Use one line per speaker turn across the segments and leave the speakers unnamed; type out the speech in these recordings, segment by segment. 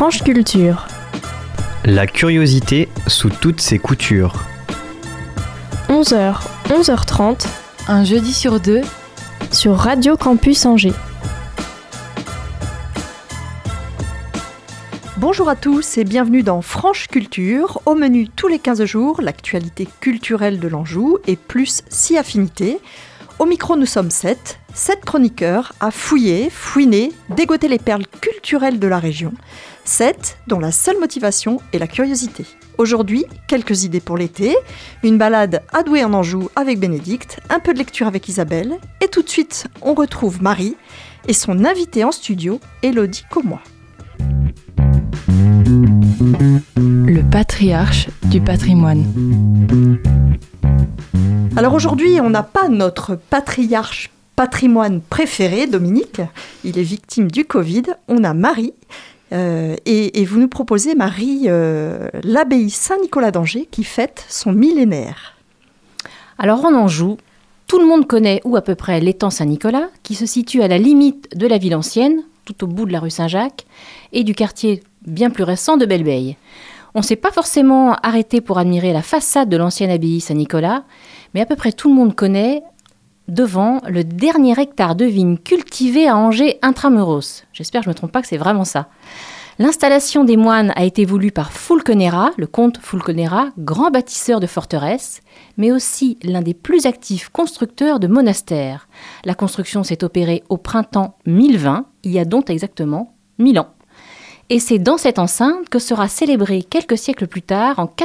Franche Culture.
La curiosité sous toutes ses coutures.
11h, 11h30.
Un jeudi sur deux.
Sur Radio Campus Angers.
Bonjour à tous et bienvenue dans Franche Culture. Au menu tous les 15 jours, l'actualité culturelle de l'Anjou et plus 6 affinités. Au micro, nous sommes 7 chroniqueurs à fouiner, dégoter les perles culturelles de la région. 7 dont la seule motivation est la curiosité. Aujourd'hui, quelques idées pour l'été, une balade à Douai en Anjou avec Bénédicte, un peu de lecture avec Isabelle, et tout de suite, on retrouve Marie et son invitée en studio, Élodie Commois.
Le patriarche du patrimoine.
Alors aujourd'hui, on n'a pas notre patriarche patrimoine préféré, Dominique. Il est victime du Covid. On a Marie. Et vous nous proposez, Marie, l'abbaye Saint-Nicolas d'Angers qui fête son millénaire.
Alors en Anjou, tout le monde connaît ou à peu près l'étang Saint-Nicolas qui se situe à la limite de la ville ancienne, tout au bout de la rue Saint-Jacques, et du quartier bien plus récent de Belleveille. On ne s'est pas forcément arrêté pour admirer la façade de l'ancienne abbaye Saint-Nicolas, mais à peu près tout le monde connaît devant le dernier hectare de vignes cultivé à Angers intramuros. J'espère que je ne me trompe pas, que c'est vraiment ça. L'installation des moines a été voulue par Fulconera, le comte Fulconera, grand bâtisseur de forteresses, mais aussi l'un des plus actifs constructeurs de monastères. La construction s'est opérée au printemps 1020, il y a donc exactement 1000 ans. Et c'est dans cette enceinte que sera célébré quelques siècles plus tard, en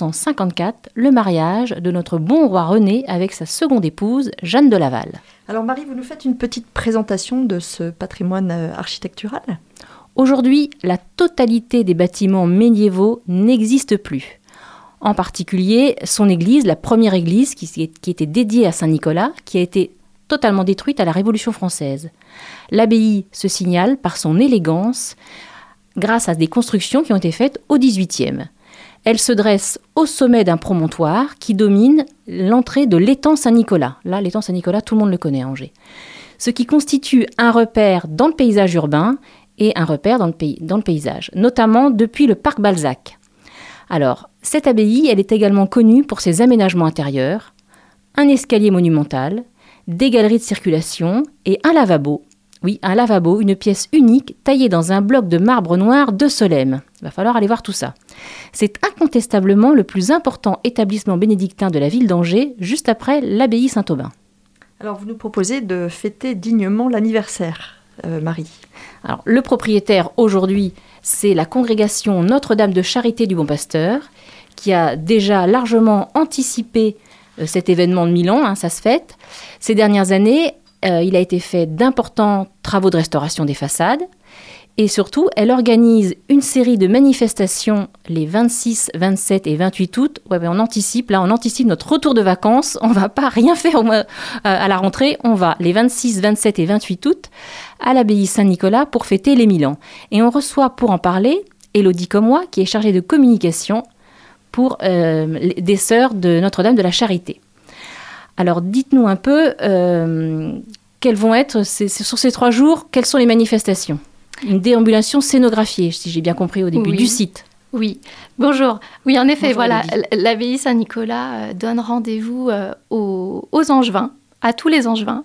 1454, le mariage de notre bon roi René avec sa seconde épouse, Jeanne de Laval.
Alors Marie, vous nous faites une petite présentation de ce patrimoine architectural ?
Aujourd'hui, la totalité des bâtiments médiévaux n'existe plus. En particulier, son église, la première église qui était dédiée à Saint-Nicolas, qui a été totalement détruite à la Révolution française. L'abbaye se signale par son élégance, grâce à des constructions qui ont été faites au XVIIIe. Elle se dresse au sommet d'un promontoire qui domine l'entrée de l'étang Saint-Nicolas. Là, l'étang Saint-Nicolas, tout le monde le connaît à Angers. Ce qui constitue un repère dans le paysage urbain et un repère dans le paysage, notamment depuis le parc Balzac. Alors, cette abbaye, elle est également connue pour ses aménagements intérieurs, un escalier monumental, des galeries de circulation et un lavabo. Oui, un lavabo, une pièce unique taillée dans un bloc de marbre noir de Solesmes. Il va falloir aller voir tout ça. C'est incontestablement le plus important établissement bénédictin de la ville d'Angers, juste après l'abbaye Saint-Aubin.
Alors vous nous proposez de fêter dignement l'anniversaire, Marie.
Alors, le propriétaire aujourd'hui, c'est la congrégation Notre-Dame de Charité du Bon Pasteur, qui a déjà largement anticipé cet événement de 1000 ans, ça se fête. Ces dernières années, il a été fait d'importants travaux de restauration des façades et surtout, elle organise une série de manifestations les 26, 27 et 28 août. Ouais, on anticipe notre retour de vacances. On ne va pas rien faire à la rentrée. On va les 26, 27 et 28 août à l'abbaye Saint-Nicolas pour fêter les 1000 ans. Et on reçoit pour en parler Élodie Commois qui est chargée de communication pour des sœurs de Notre-Dame de la Charité. Alors, dites-nous un peu, quelles vont être, sur ces 3 jours, quelles sont les manifestations ? Une déambulation scénographiée, si j'ai bien compris au début, du site.
Oui, bonjour. Oui, en effet,
bonjour,
voilà, l'abbaye Saint-Nicolas donne rendez-vous aux Angevins, à tous les Angevins,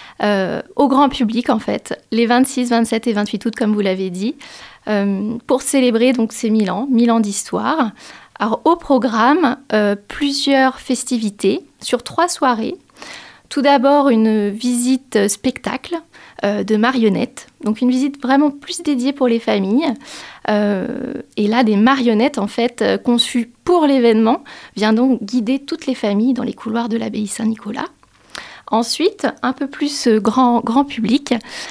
au grand public, en fait, les 26, 27 et 28 août, comme vous l'avez dit, pour célébrer donc ces 1000 ans d'histoire. Alors, au programme, plusieurs festivités sur 3 soirées. Tout d'abord, une visite spectacle de marionnettes. Donc, une visite vraiment plus dédiée pour les familles. Et là, des marionnettes, en fait, conçues pour l'événement, viennent donc guider toutes les familles dans les couloirs de l'abbaye Saint-Nicolas. Ensuite, un peu plus grand public,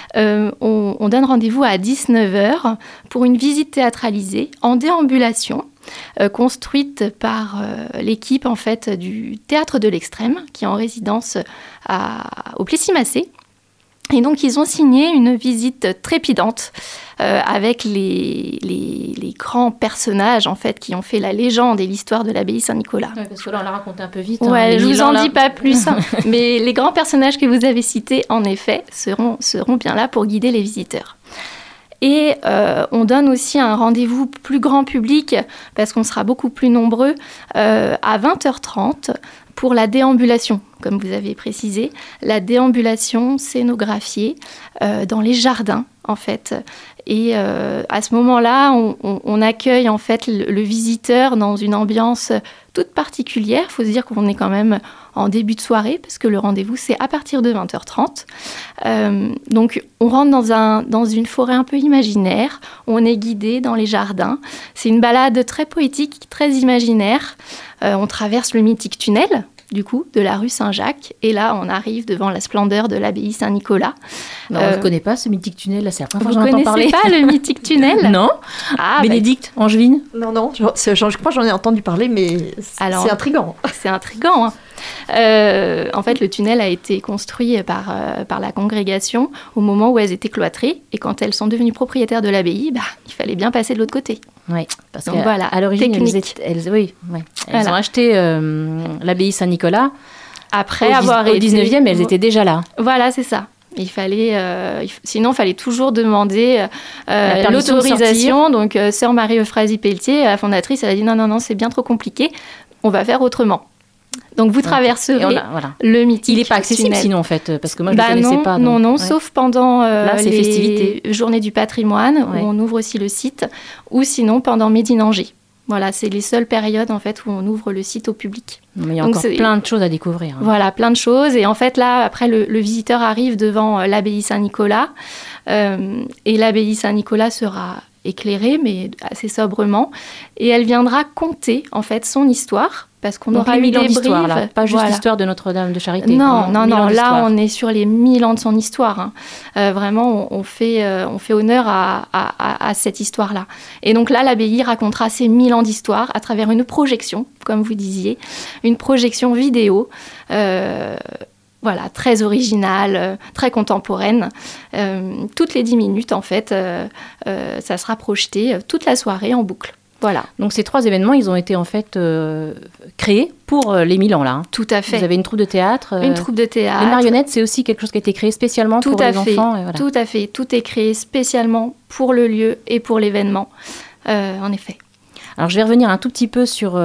on donne rendez-vous à 19h pour une visite théâtralisée en déambulation, construite par l'équipe en fait du Théâtre de l'Extrême, qui est en résidence au Plessis-Massé. Et donc, ils ont signé une visite trépidante avec les grands personnages, en fait, qui ont fait la légende et l'histoire de l'abbaye Saint-Nicolas.
Ouais, parce que là, on la raconte un peu vite.
Ouais, je ne vous en dis pas plus. Mais les grands personnages que vous avez cités, en effet, seront bien là pour guider les visiteurs. Et on donne aussi un rendez-vous plus grand public, parce qu'on sera beaucoup plus nombreux, à 20h30 pour la déambulation, comme vous avez précisé. La déambulation scénographiée dans les jardins, en fait. Et à ce moment-là, on accueille en fait le visiteur dans une ambiance toute particulière. Il faut se dire qu'on est quand même en début de soirée, parce que le rendez-vous, c'est à partir de 20h30. Donc, on rentre dans une forêt un peu imaginaire. On est guidé dans les jardins. C'est une balade très poétique, très imaginaire. On traverse le mythique tunnel, du coup, de la rue Saint-Jacques. Et là, on arrive devant la splendeur de l'abbaye Saint-Nicolas.
Non, on ne connaît pas ce mythique tunnel, là, c'est la première fois
que
j'en entends parler.
Vous ne connaissez pas le mythique tunnel?
Non. Bénédicte, Angevine?
Non, je crois que j'en ai entendu parler, mais c'est intriguant.
C'est intriguant, hein. En fait, le tunnel a été construit par la congrégation au moment où elles étaient cloîtrées. Et quand elles sont devenues propriétaires de l'abbaye, il fallait bien passer de l'autre côté.
Oui, parce
donc voilà,
à l'origine, elles ont acheté l'abbaye Saint-Nicolas.
Après avoir
été... Au 19e, elles étaient déjà là.
Voilà, c'est ça. Il fallait, sinon, il fallait toujours demander l'autorisation. Donc, sœur Marie-Euphrasie Pelletier, la fondatrice, elle a dit non, c'est bien trop compliqué, on va faire autrement. Donc, vous traverserez le mythique tunnel.
Il n'est pas accessible sinon, en fait, parce que moi, je ne le connaissais pas. Donc,
non, sauf pendant les
festivités.
Journées du patrimoine, où on ouvre aussi le site, ou sinon pendant Médine-Angers. Voilà, c'est les seules périodes, en fait, où on ouvre le site au public.
Mais il y a encore plein de choses à découvrir.
Voilà, plein de choses. Et en fait, là, après, le visiteur arrive devant l'abbaye Saint-Nicolas. Et l'abbaye Saint-Nicolas sera éclairée, mais assez sobrement. Et elle viendra conter, en fait, son histoire. Parce qu'on aura eu
1000 ans
des
d'histoire,
briefs.
là. Pas juste l'histoire de Notre-Dame de Charité.
Non, là, on est sur les 1000 ans de son histoire. Hein. Vraiment, on fait honneur à cette histoire-là. Et donc là, l'abbaye racontera ces 1000 ans d'histoire à travers une projection, comme vous disiez, une projection vidéo, très originale, très contemporaine. Toutes les 10 minutes, en fait, ça sera projeté toute la soirée en boucle. Voilà.
Donc ces 3 événements, ils ont été en fait créés pour les 1000 ans là. Hein.
Tout à fait.
Vous avez une troupe de théâtre.
Une troupe de théâtre.
Les marionnettes, c'est aussi quelque chose qui a été créé spécialement pour les enfants.
Tout à fait. Tout est créé spécialement pour le lieu et pour l'événement, en effet.
Alors je vais revenir un tout petit peu sur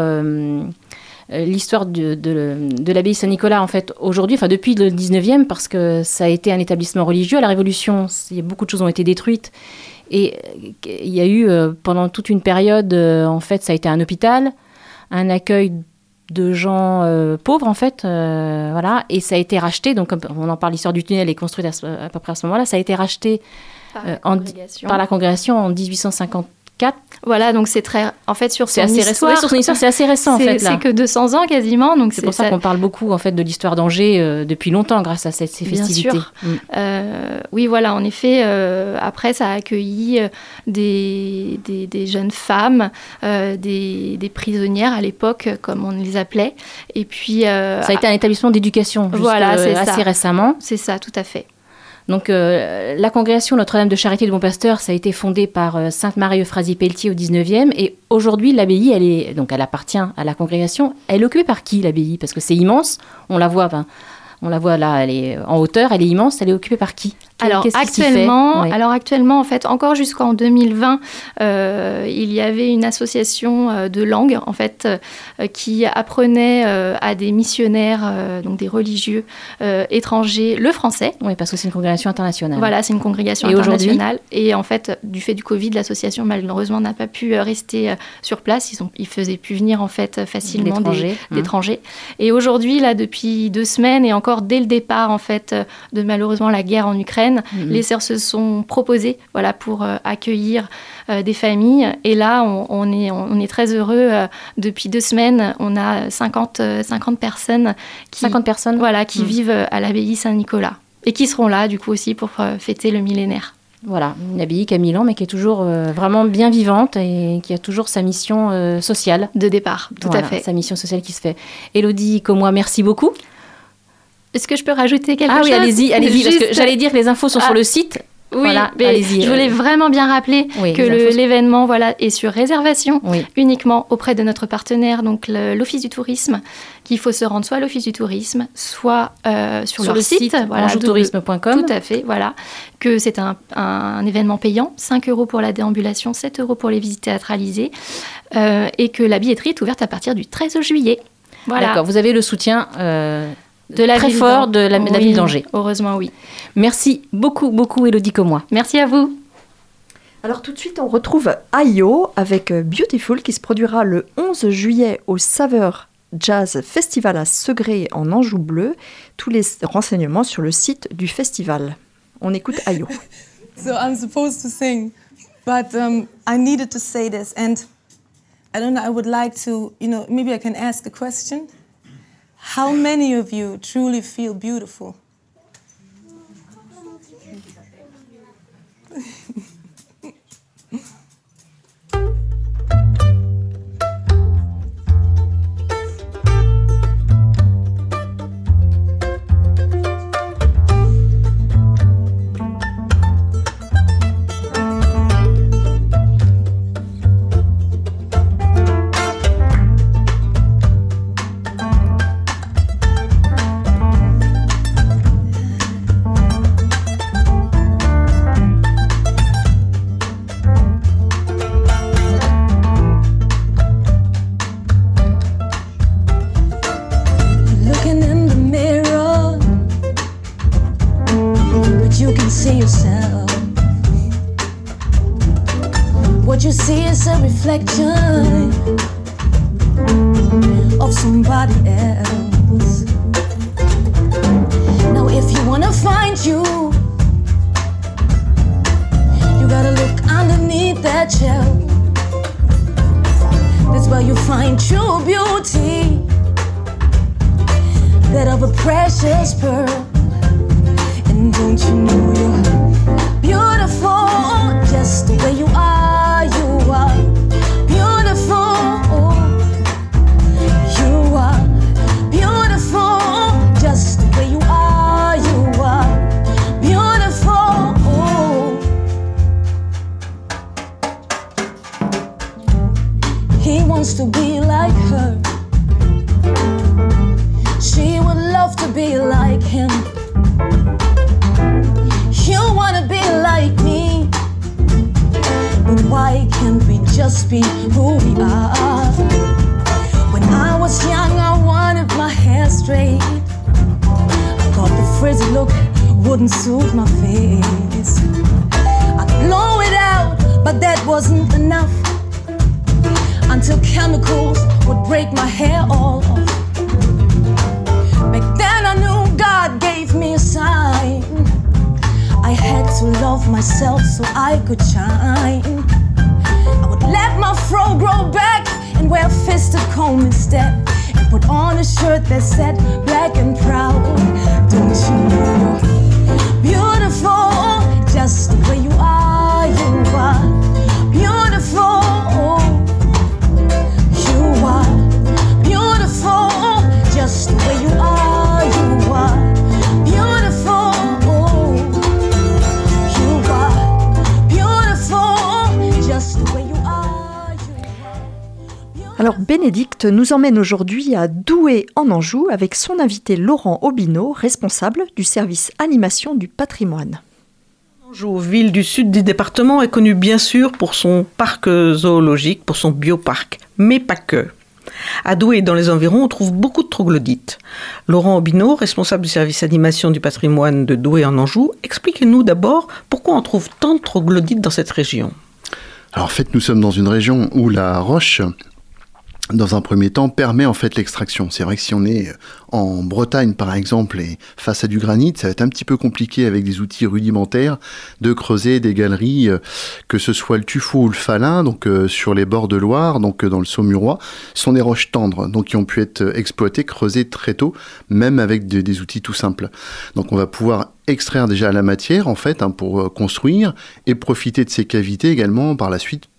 l'histoire de l'abbaye Saint-Nicolas en fait aujourd'hui, enfin depuis le 19e, parce que ça a été un établissement religieux. À la Révolution, beaucoup de choses ont été détruites. Et il y a eu, pendant toute une période, en fait, ça a été un hôpital, un accueil de gens pauvres, en fait, voilà. Et ça a été racheté, donc comme on en parle, l'histoire du tunnel est construite à peu près à ce moment-là, ça a été racheté par la congrégation en 1854.
Voilà, donc c'est très... En fait, sur son histoire...
Sur son histoire, c'est assez récent, en fait, là.
C'est que 200 ans, quasiment. Donc
c'est pour ça qu'on parle beaucoup, en fait, de l'histoire d'Angers depuis longtemps, grâce à ces festivités.
Bien sûr. Oui, voilà, en effet, après, ça a accueilli des jeunes femmes, des prisonnières à l'époque, comme on les appelait. Et puis... ça
a été un établissement d'éducation, assez récemment.
C'est ça, tout à fait.
Donc, la congrégation Notre-Dame de Charité de Bon-Pasteur, ça a été fondé par Sainte Marie-Euphrasie Pelletier au 19e. Et aujourd'hui, l'abbaye, elle appartient à la congrégation. Elle est occupée par qui, l'abbaye? Parce que c'est immense. On la voit là, elle est en hauteur, elle est immense. Elle est occupée par qui?
Alors actuellement, en fait, encore jusqu'en 2020, il y avait une association de langue, en fait, qui apprenait à des missionnaires, donc des religieux étrangers, le français.
Oui, parce que c'est une congrégation internationale.
Voilà, c'est une congrégation internationale. Et en fait, du fait du Covid, l'association, malheureusement, n'a pas pu rester sur place. Ils faisaient plus venir, en fait, facilement d'étrangers. Et aujourd'hui, là, depuis 2 semaines, et encore dès le départ, en fait, de malheureusement la guerre en Ukraine, les sœurs se sont proposées pour accueillir des familles. Et là, on est très heureux. Depuis 2 semaines, on a 50 personnes qui vivent à l'abbaye Saint-Nicolas et qui seront là, du coup, aussi pour fêter le millénaire.
Voilà, une abbaye qui a 1000 ans, mais qui est toujours vraiment bien vivante et qui a toujours sa mission sociale.
De départ, tout à fait.
Sa mission sociale qui se fait. Élodie Commois, merci beaucoup.
Est-ce que je peux rajouter quelque chose?
Ah oui, allez-y, parce que j'allais dire que les infos sont sur le site.
Oui,
voilà,
mais
allez-y.
Je voulais vraiment bien rappeler que l'événement est sur réservation uniquement auprès de notre partenaire, donc l'Office du tourisme, qu'il faut se rendre soit à l'Office du tourisme, soit sur leur site
anjoutourisme.com.
Tout à fait, voilà. Que c'est un événement payant, 5 € pour la déambulation, 7 € pour les visites théâtralisées, et que la billetterie est ouverte à partir du 13 juillet. Voilà.
D'accord, vous avez le soutien
de la
très
ville
fort de la ville d'Angers.
Heureusement, oui.
Merci beaucoup, Élodie Commois.
Merci à vous.
Alors tout de suite, on retrouve Ayo avec Beautiful qui se produira le 11 juillet au Saveur Jazz Festival à Segré en Anjou Bleu. Tous les renseignements sur le site du festival. On écoute Ayo.
So I'm supposed to sing, but I needed to say this, and I don't know, I would like to, maybe I can ask a question. How many of you truly feel beautiful?
Reflection of somebody else. Now if you wanna find you gotta look underneath that shell. That's where you find true beauty, that of a precious pearl. And don't you know you're beautiful just the way you are, you are. To be like her, she would love to be like him. You wanna be like me, but why can't we just be who we are? When I was young, I wanted my hair straight. I thought the frizzy look wouldn't suit my face. I'd blow it out, but that wasn't enough. Until chemicals would break my hair all off. Back then I knew God gave me a sign. I had to love myself so I could shine. I would let my fro grow back and wear a fisted comb instead, and put on a shirt that said black and proud. Don't you know you're beautiful just the way you are, you are beautiful. Just the way you are beautiful. You are beautiful, just the way you are.
Alors Bénédicte nous emmène aujourd'hui à Douai en Anjou avec son invité Laurent Aubineau, responsable du service animation du patrimoine.
Anjou, ville du sud du département, est connue bien sûr pour son parc zoologique, pour son bioparc, mais pas que. À Douai et dans les environs, on trouve beaucoup de troglodytes. Laurent Aubineau, responsable du service animation du patrimoine de Douai en Anjou, expliquez-nous d'abord pourquoi on trouve tant de troglodytes dans cette région.
Alors en fait, nous sommes dans une région où la roche, dans un premier temps, permet en fait l'extraction. C'est vrai que si on est en Bretagne, par exemple, et face à du granit, ça va être un petit peu compliqué avec des outils rudimentaires de creuser des galeries, que ce soit le tuffeau ou le falin, donc sur les bords de Loire, donc dans le Saumurois, sont des roches tendres, donc qui ont pu être exploitées, creusées très tôt, même avec des outils tout simples. Donc on va pouvoir extraire déjà la matière en fait pour construire et profiter de ces cavités également par la suite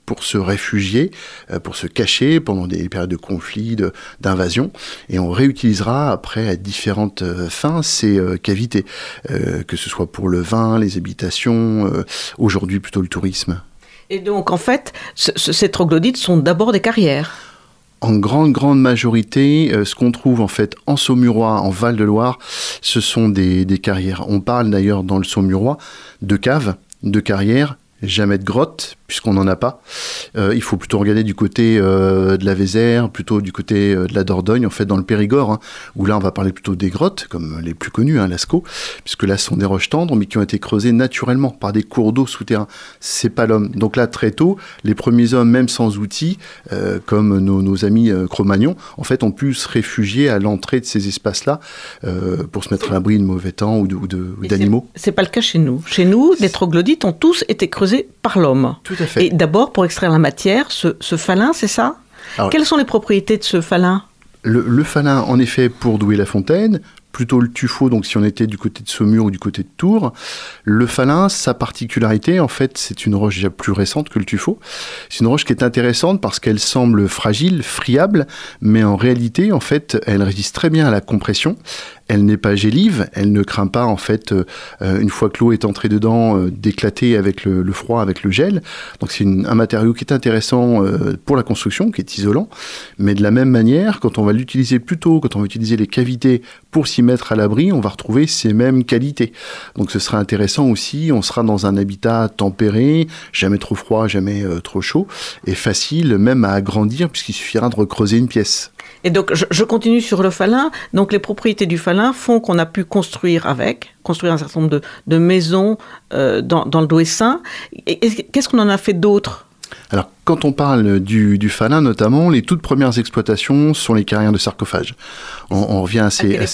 pour se réfugier, pour se cacher pendant des périodes de conflit, d'invasion. Et on réutilisera après à différentes fins ces cavités, que ce soit pour le vin, les habitations, aujourd'hui plutôt le tourisme.
Et donc en fait, ces troglodytes sont d'abord des carrières.
En grande majorité, ce qu'on trouve en fait en Saumurois, en Val-de-Loire, ce sont des carrières. On parle d'ailleurs dans le Saumurois de caves, de carrières, jamais de grottes, puisqu'on n'en a pas. Il faut plutôt regarder du côté de la Vézère, plutôt du côté de la Dordogne, en fait dans le Périgord, où là on va parler plutôt des grottes, comme les plus connues, Lascaux, puisque là ce sont des roches tendres, mais qui ont été creusées naturellement par des cours d'eau souterrains. C'est pas l'homme. Donc là, très tôt, les premiers hommes, même sans outils, comme nos amis Cro-Magnons, en fait ont pu se réfugier à l'entrée de ces espaces-là pour se mettre à l'abri de mauvais temps ou d'animaux.
C'est pas le cas chez nous. Chez nous, les troglodytes ont tous été creusés par l'homme.
Tout à fait.
Et d'abord, pour extraire la matière, ce falin, c'est ça ? Alors, quelles sont les propriétés de ce falin ?
Le falin, en effet, pour Douai-la-Fontaine, plutôt le tuffeau, donc si on était du côté de Saumur ou du côté de Tours. Le falin, sa particularité, en fait, c'est une roche déjà plus récente que le tuffeau. C'est une roche qui est intéressante parce qu'elle semble fragile, friable, mais en réalité, en fait, elle résiste très bien à la compression. Elle n'est pas gélive, elle ne craint pas, en fait, une fois que l'eau est entrée dedans, d'éclater avec le froid, avec le gel. Donc c'est un matériau qui est intéressant pour la construction, qui est isolant. Mais de la même manière, quand on va l'utiliser plus tôt, quand on va utiliser les cavités pour s'y mettre à l'abri, on va retrouver ces mêmes qualités. Donc ce sera intéressant aussi, on sera dans un habitat tempéré, jamais trop froid, jamais trop chaud, et facile même à agrandir, puisqu'il suffira de recreuser une pièce.
Et donc, je continue sur le falin. Donc, les propriétés du falin font qu'on a pu construire un certain nombre de maisons dans le Douai-Saint. Et qu'est-ce qu'on en a fait d'autre ?
Alors, quand on parle du falin, notamment, les toutes premières exploitations sont les carrières de sarcophages. On revient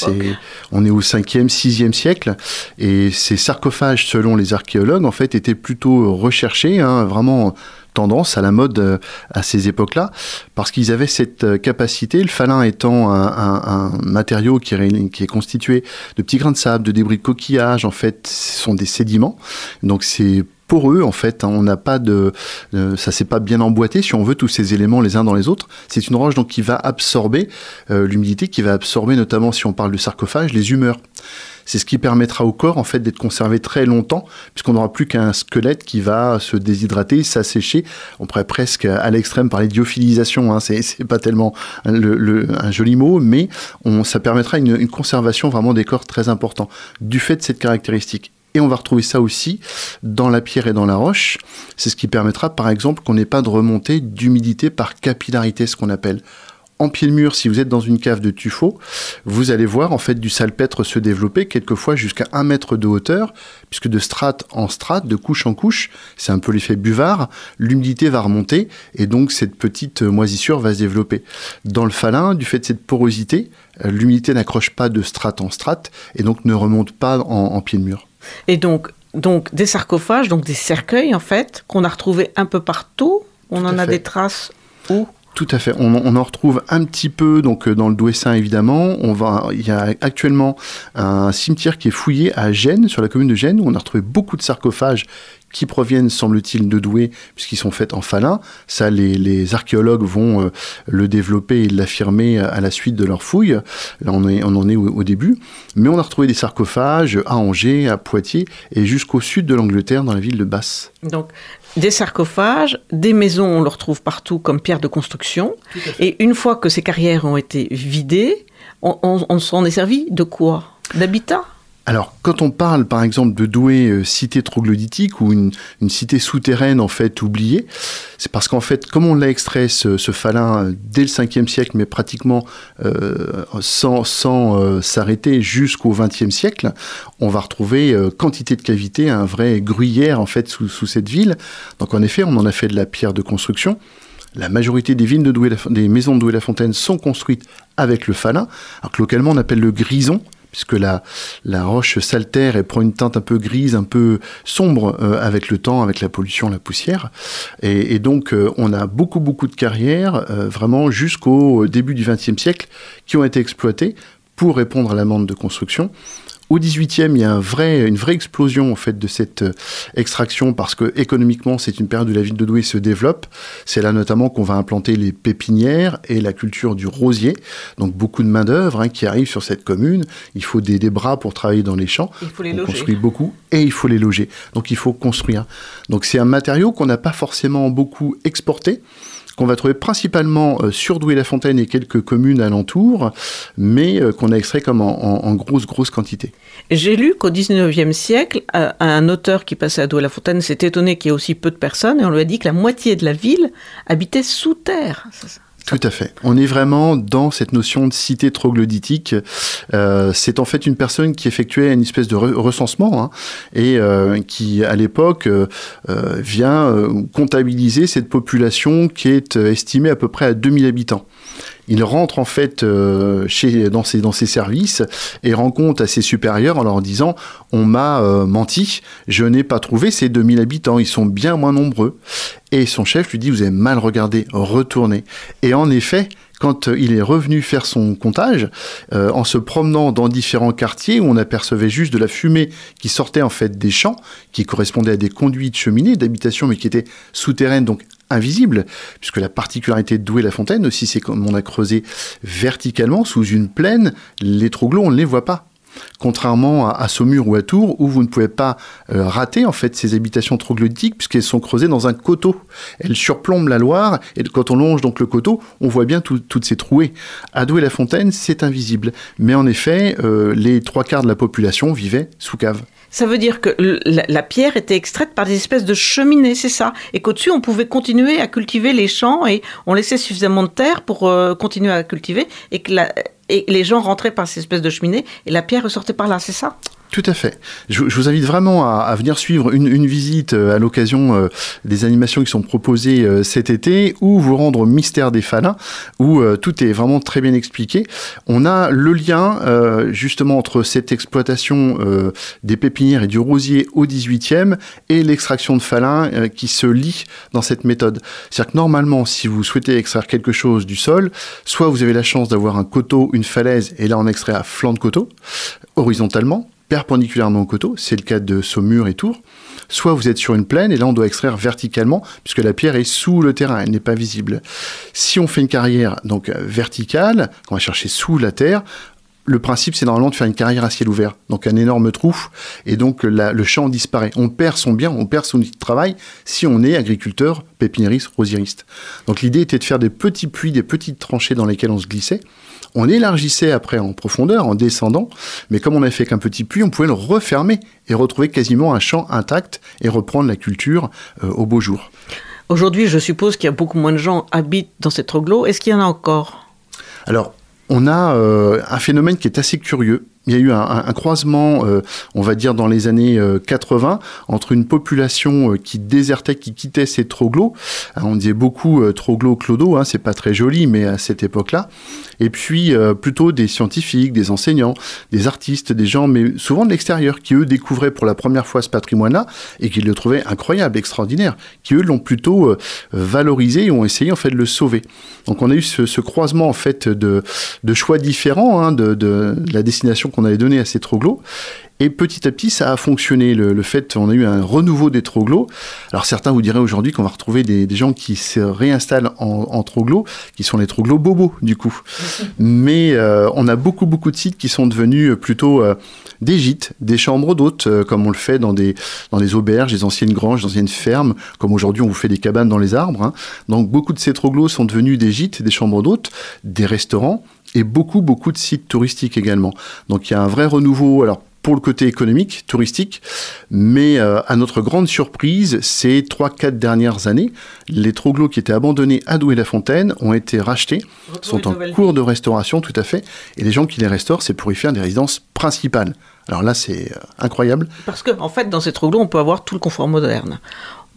on est au 5e, 6e siècle, et ces sarcophages, selon les archéologues, en fait, étaient plutôt recherchés, vraiment tendance à la mode à ces époques-là, parce qu'ils avaient cette capacité, le falin étant un matériau qui est constitué de petits grains de sable, de débris de coquillages, en fait, ce sont des sédiments, donc c'est poreux, en fait, on n'a pas ça s'est pas bien emboîté, si on veut, tous ces éléments les uns dans les autres. C'est une roche donc qui va absorber l'humidité, qui va absorber notamment, si on parle de sarcophage, les humeurs. C'est ce qui permettra au corps, en fait, d'être conservé très longtemps, puisqu'on n'aura plus qu'un squelette qui va se déshydrater, s'assécher. On pourrait presque, à l'extrême, parler d'iophilisation. C'est pas tellement un joli mot, mais ça permettra une conservation vraiment des corps très important, du fait de cette caractéristique. Et on va retrouver ça aussi dans la pierre et dans la roche. C'est ce qui permettra, par exemple, qu'on n'ait pas de remontée d'humidité par capillarité, ce qu'on appelle. En pied de mur, si vous êtes dans une cave de tuffeau, vous allez voir en fait du salpêtre se développer, quelquefois jusqu'à 1 mètre de hauteur, puisque de strate en strate, de couche en couche, c'est un peu l'effet buvard, l'humidité va remonter, et donc cette petite moisissure va se développer. Dans le falin, du fait de cette porosité, l'humidité n'accroche pas de strate en strate, et donc ne remonte pas en pied de mur.
Et donc des sarcophages, donc des cercueils en fait, qu'on a retrouvés un peu partout. On en a des traces où ?
Tout à fait. On en retrouve un petit peu donc dans le Douai-Saint évidemment. Il y a actuellement un cimetière qui est fouillé à Gênes, sur la commune de Gênes, où on a retrouvé beaucoup de sarcophages qui proviennent, semble-t-il, de Douai, puisqu'ils sont faits en falin. Ça, les archéologues vont le développer et l'affirmer à la suite de leurs fouilles. Là, on en est au début. Mais on a retrouvé des sarcophages à Angers, à Poitiers, et jusqu'au sud de l'Angleterre, dans la ville de Basse.
Donc, des sarcophages, des maisons, on le retrouve partout comme pierre de construction. Et une fois que ces carrières ont été vidées, on s'en est servi de quoi ? D'habitat ?
Alors, quand on parle, par exemple, de Douai, cité troglodytique ou une cité souterraine, en fait, oubliée, c'est parce qu'en fait, comme on l'a extrait, ce falin, dès le 5e siècle, mais pratiquement sans s'arrêter jusqu'au 20e siècle, on va retrouver quantité de cavités, un vrai gruyère, en fait, sous cette ville. Donc, en effet, on en a fait de la pierre de construction. La majorité des villes des maisons de Douai-la-Fontaine sont construites avec le falin, alors que localement, on appelle le grison, puisque la roche s'altère et prend une teinte un peu grise, un peu sombre avec le temps, avec la pollution, la poussière. Et donc, on a beaucoup de carrières, vraiment jusqu'au début du XXe siècle, qui ont été exploitées pour répondre à la demande de construction. Au 18e, il y a une vraie explosion en fait de cette extraction parce que économiquement, c'est une période où la ville de Douai se développe. C'est là notamment qu'on va implanter les pépinières et la culture du rosier. Donc beaucoup de main d'œuvre qui arrive sur cette commune. Il faut des bras pour travailler dans les champs.
Il faut les
loger. On construit beaucoup et il faut les loger. Donc il faut construire. Donc c'est un matériau qu'on n'a pas forcément beaucoup exporté, qu'on va trouver principalement sur Douai-la-Fontaine et quelques communes alentours, mais qu'on a extrait comme en grosse quantité.
J'ai lu qu'au 19e siècle, un auteur qui passait à Douai-la-Fontaine s'est étonné qu'il y ait aussi peu de personnes, et on lui a dit que la moitié de la ville habitait sous terre.
Tout à fait. On est vraiment dans cette notion de cité troglodytique. C'est en fait une personne qui effectuait une espèce de recensement et qui, à l'époque, vient comptabiliser cette population qui est estimée à peu près à 2000 habitants. Il rentre en fait dans ses services et rend compte à ses supérieurs en leur disant « On m'a menti, je n'ai pas trouvé ces 2000 habitants, ils sont bien moins nombreux. » Et son chef lui dit « Vous avez mal regardé, retournez. » Et en effet, quand il est revenu faire son comptage, en se promenant dans différents quartiers où on apercevait juste de la fumée qui sortait en fait des champs, qui correspondait à des conduits de cheminées, d'habitation, mais qui étaient souterraines, donc invisibles, puisque la particularité de Douai-la-Fontaine aussi, c'est comme on a creusé verticalement sous une plaine, les troglos, on ne les voit pas. Contrairement à Saumur ou à Tours, où vous ne pouvez pas rater en fait ces habitations troglodytiques, puisqu'elles sont creusées dans un coteau. Elles surplombent la Loire, et quand on longe donc le coteau, on voit bien toutes ces trouées. À Douai-la-Fontaine, c'est invisible. Mais en effet, les 3/4 de la population vivaient sous cave.
Ça veut dire que la pierre était extraite par des espèces de cheminées, c'est ça? Et qu'au-dessus, on pouvait continuer à cultiver les champs et on laissait suffisamment de terre pour continuer à cultiver et que les gens rentraient par ces espèces de cheminées et la pierre ressortait par là, c'est ça?
Tout à fait. Je vous invite vraiment à venir suivre une visite à l'occasion des animations qui sont proposées cet été, ou vous rendre au Mystère des Falins, où tout est vraiment très bien expliqué. On a le lien justement entre cette exploitation des pépinières et du rosier au 18e et l'extraction de falins qui se lie dans cette méthode. C'est-à-dire que normalement, si vous souhaitez extraire quelque chose du sol, soit vous avez la chance d'avoir un coteau, une falaise, et là on extrait à flanc de coteau, horizontalement, perpendiculairement au coteau, c'est le cas de Saumur et Tours, soit vous êtes sur une plaine et là on doit extraire verticalement puisque la pierre est sous le terrain, elle n'est pas visible. Si on fait une carrière donc verticale, on va chercher sous la terre, le principe c'est normalement de faire une carrière à ciel ouvert, donc un énorme trou, et donc le champ disparaît. On perd son bien, on perd son outil de travail si on est agriculteur, pépiniériste, rosieriste. Donc l'idée était de faire des petits puits, des petites tranchées dans lesquelles on se glissait. On élargissait après en profondeur, en descendant, mais comme on n'avait fait qu'un petit puits, on pouvait le refermer et retrouver quasiment un champ intact et reprendre la culture au beau jour.
Aujourd'hui, je suppose qu'il y a beaucoup moins de gens qui habitent dans ces troglos. Est-ce qu'il y en a encore?
Alors, on a un phénomène qui est assez curieux. Il y a eu un croisement, on va dire dans les années 80, entre une population qui désertait, qui quittait ces troglos. On disait beaucoup troglo-clodo, c'est pas très joli, mais à cette époque-là. Et puis plutôt des scientifiques, des enseignants, des artistes, des gens, mais souvent de l'extérieur, qui eux découvraient pour la première fois ce patrimoine-là et qui le trouvaient incroyable, extraordinaire, qui eux l'ont plutôt valorisé et ont essayé en fait de le sauver. Donc on a eu ce croisement en fait de choix différents de la destination qu'on avait donné à ces troglos. Et petit à petit, ça a fonctionné. Le fait, on a eu un renouveau des troglos. Alors certains vous diraient aujourd'hui qu'on va retrouver des gens qui se réinstallent en troglos, qui sont les troglos bobos, du coup. Mais on a beaucoup de sites qui sont devenus plutôt des gîtes, des chambres d'hôtes, comme on le fait dans des auberges, des anciennes granges, des anciennes fermes, comme aujourd'hui on vous fait des cabanes dans les arbres. Donc beaucoup de ces troglos sont devenus des gîtes, des chambres d'hôtes, des restaurants, et beaucoup de sites touristiques également. Donc il y a un vrai renouveau, alors pour le côté économique, touristique, mais à notre grande surprise, ces 3-4 dernières années, les troglos qui étaient abandonnés à Douai-la-Fontaine ont été rachetés, sont en cours de restauration, tout à fait, et les gens qui les restaurent, c'est pour y faire des résidences principales. Alors là, c'est incroyable.
Parce qu'en fait, dans ces troglos, on peut avoir tout le confort moderne.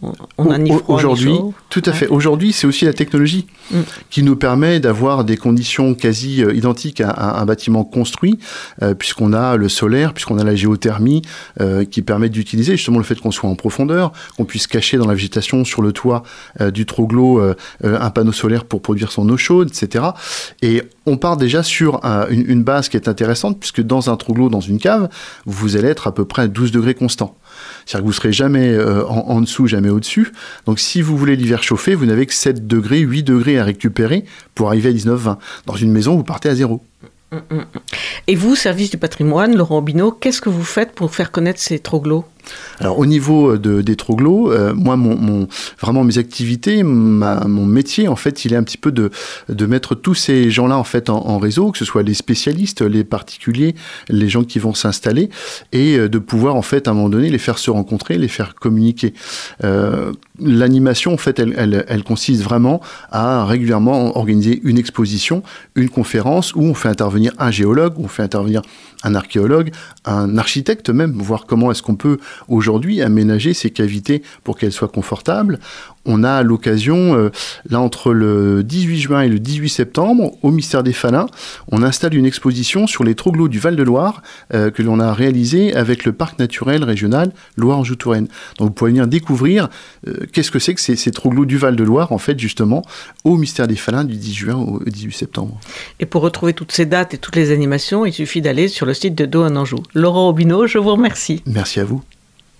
On a ni froid,
aujourd'hui,
ni chaud.
tout à fait. Aujourd'hui, c'est aussi la technologie qui nous permet d'avoir des conditions quasi identiques à un bâtiment construit, puisqu'on a le solaire, puisqu'on a la géothermie, qui permettent d'utiliser justement le fait qu'on soit en profondeur, qu'on puisse cacher dans la végétation sur le toit du troglo un panneau solaire pour produire son eau chaude, etc. Et on part déjà sur une base qui est intéressante, puisque dans un troglo, dans une cave, vous allez être à peu près à 12 degrés constants. C'est-à-dire que vous ne serez jamais en dessous, jamais au-dessus. Donc si vous voulez l'hiver chauffer, vous n'avez que 7 degrés, 8 degrés à récupérer pour arriver à 19-20. Dans une maison, vous partez à 0.
Et vous, service du patrimoine, Laurent Aubineau, qu'est-ce que vous faites pour faire connaître ces troglos ?
Alors au niveau des troglos, moi vraiment mes activités, mon métier en fait, il est un petit peu de mettre tous ces gens-là en fait en réseau, que ce soit les spécialistes, les particuliers, les gens qui vont s'installer, et de pouvoir en fait à un moment donné les faire se rencontrer, les faire communiquer. L'animation en fait, elle consiste vraiment à régulièrement organiser une exposition, une conférence où on fait intervenir un géologue, où on fait intervenir un archéologue, un architecte même, voir comment est-ce qu'on peut aujourd'hui aménager ces cavités pour qu'elles soient confortables. On a l'occasion, là entre le 18 juin et le 18 septembre, au Mystère des Falins, on installe une exposition sur les troglos du Val-de-Loire que l'on a réalisé avec le parc naturel régional Loire-Anjou-Touraine. Donc vous pouvez venir découvrir qu'est-ce que c'est que ces troglos du Val-de-Loire, en fait, justement, au Mystère des Falins du 10 juin au 18 septembre.
Et pour retrouver toutes ces dates et toutes les animations, il suffit d'aller sur le site de Do en Anjou. Laurent Aubineau, je vous remercie.
Merci à vous.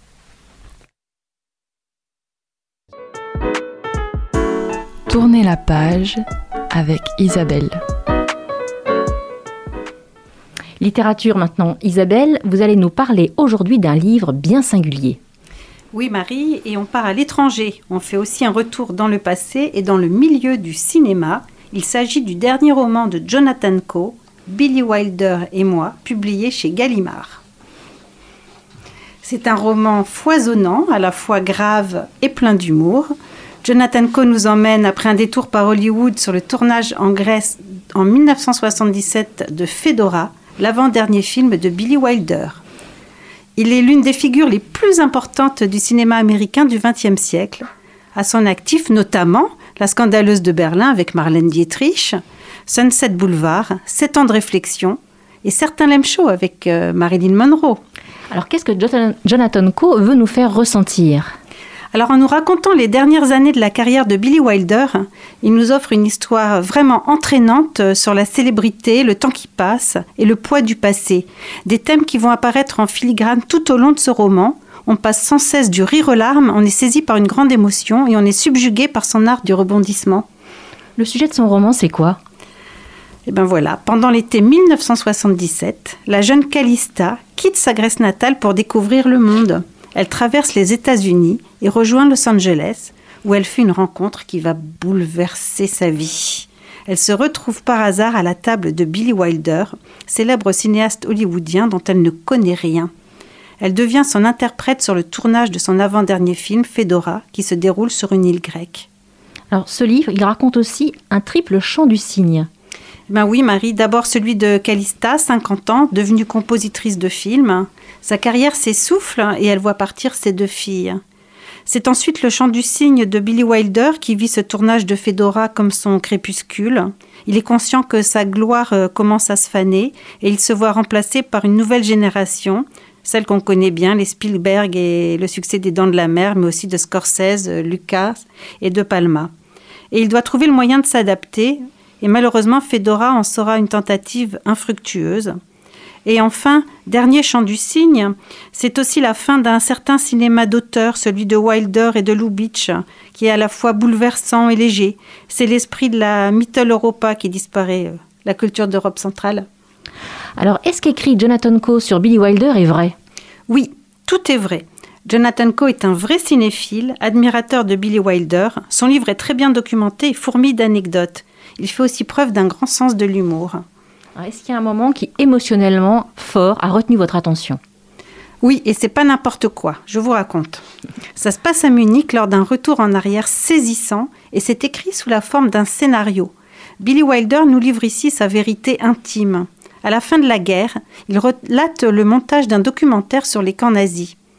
Tournez la page avec Isabelle.
Littérature maintenant. Isabelle, vous allez nous parler aujourd'hui d'un livre bien singulier.
Oui Marie, et on part à l'étranger. On fait aussi un retour dans le passé et dans le milieu du cinéma. Il s'agit du dernier roman de Jonathan Coe, Billy Wilder et moi, publié chez Gallimard. C'est un roman foisonnant, à la fois grave et plein d'humour. Jonathan Coe nous emmène, après un détour par Hollywood, sur le tournage en Grèce en 1977 de Fedora, l'avant-dernier film de Billy Wilder. Il est l'une des figures les plus importantes du cinéma américain du XXe siècle. À son actif, notamment La Scandaleuse de Berlin avec Marlène Dietrich, Sunset Boulevard, 7 ans de réflexion et Certains l'aiment chaud avec Marilyn Monroe.
Alors qu'est-ce que Jonathan Coe veut nous faire ressentir ?
Alors, en nous racontant les dernières années de la carrière de Billy Wilder, il nous offre une histoire vraiment entraînante sur la célébrité, le temps qui passe et le poids du passé. Des thèmes qui vont apparaître en filigrane tout au long de ce roman. On passe sans cesse du rire aux larmes, on est saisi par une grande émotion et on est subjugué par son art du rebondissement.
Le sujet de son roman, c'est quoi ?
Eh bien voilà, pendant l'été 1977, la jeune Calista quitte sa Grèce natale pour découvrir le monde. Elle traverse les États-Unis et rejoint Los Angeles, où elle fait une rencontre qui va bouleverser sa vie. Elle se retrouve par hasard à la table de Billy Wilder, célèbre cinéaste hollywoodien dont elle ne connaît rien. Elle devient son interprète sur le tournage de son avant-dernier film, Fedora, qui se déroule sur une île grecque.
Alors, ce livre, il raconte aussi un triple chant du cygne.
Ben oui, Marie, d'abord celui de Calista, 50 ans, devenue compositrice de films. Sa carrière s'essouffle et elle voit partir ses 2 filles. C'est ensuite le chant du cygne de Billy Wilder qui vit ce tournage de Fedora comme son crépuscule. Il est conscient que sa gloire commence à se faner et il se voit remplacé par une nouvelle génération, celle qu'on connaît bien, les Spielberg et le succès des Dents de la Mer, mais aussi de Scorsese, Lucas et De Palma. Et il doit trouver le moyen de s'adapter. Et malheureusement, Fedora en sera une tentative infructueuse. Et enfin, dernier chant du cygne, c'est aussi la fin d'un certain cinéma d'auteur, celui de Wilder et de Lubitsch, qui est à la fois bouleversant et léger. C'est l'esprit de la Mittel Europa qui disparaît, la culture d'Europe centrale.
Alors, est-ce qu'écrit Jonathan Coe sur Billy Wilder est vrai ?
Oui, tout est vrai. Jonathan Coe est un vrai cinéphile, admirateur de Billy Wilder. Son livre est très bien documenté et fourmille d'anecdotes. Il fait aussi preuve d'un grand sens de l'humour.
Alors, est-ce qu'il y a un moment qui, émotionnellement fort, a retenu votre attention ?
Oui, et c'est pas n'importe quoi, je vous raconte. Ça se passe à Munich lors d'un retour en arrière saisissant et c'est écrit sous la forme d'un scénario. Billy Wilder nous livre ici sa vérité intime. À la fin de la guerre, il relate le montage d'un documentaire sur les camps nazis.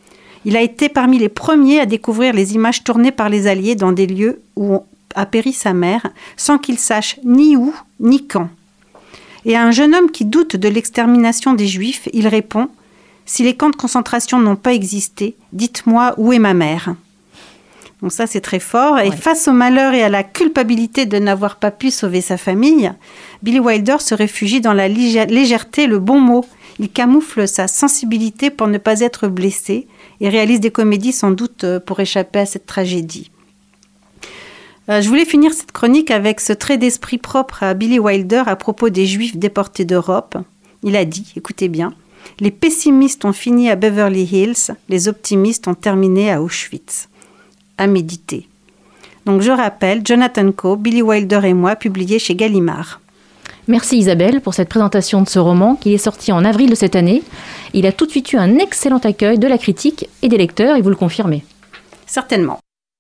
Il a été parmi les premiers à découvrir les images tournées par les Alliés dans des lieux où a péri sa mère, sans qu'il sache ni où ni quand. Et à un jeune homme qui doute de l'extermination des Juifs, il répond « Si les camps de concentration n'ont pas existé, dites-moi où est ma mère ?» Donc ça, c'est très fort. Et face au malheur et à la culpabilité de n'avoir pas pu sauver sa famille, Billy Wilder se réfugie dans la légèreté, le bon mot. Il camoufle sa sensibilité pour ne pas être blessé et réalise des comédies sans doute pour échapper à cette tragédie. Je voulais finir cette chronique avec ce trait d'esprit propre à Billy Wilder à propos des Juifs déportés d'Europe. Il a dit, écoutez bien, « Les pessimistes ont fini à Beverly Hills, les optimistes ont terminé à Auschwitz. » À méditer. Donc je rappelle, Jonathan Coe, Billy Wilder et moi, publié chez Gallimard.
Merci Isabelle pour cette présentation de ce roman qui est sorti en avril de cette année. Il a tout de suite eu un excellent accueil de la critique et des lecteurs, et vous le confirmez.
Certainement.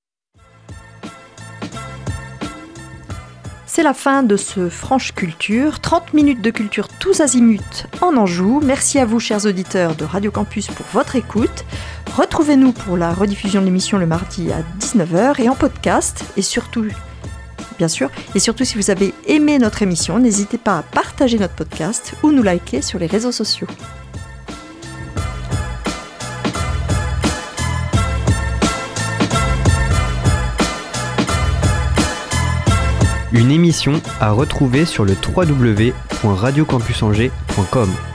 C'est la fin de ce Franche Culture, 30 minutes de culture tous azimuts en Anjou. Merci à vous, chers auditeurs de Radio Campus, pour votre écoute. Retrouvez-nous pour la rediffusion de l'émission le mardi à 19h et en podcast. Et surtout, bien sûr, si vous avez aimé notre émission, n'hésitez pas à partager notre podcast ou nous liker sur les réseaux sociaux.
Une émission à retrouver sur le www.radiocampusangers.com.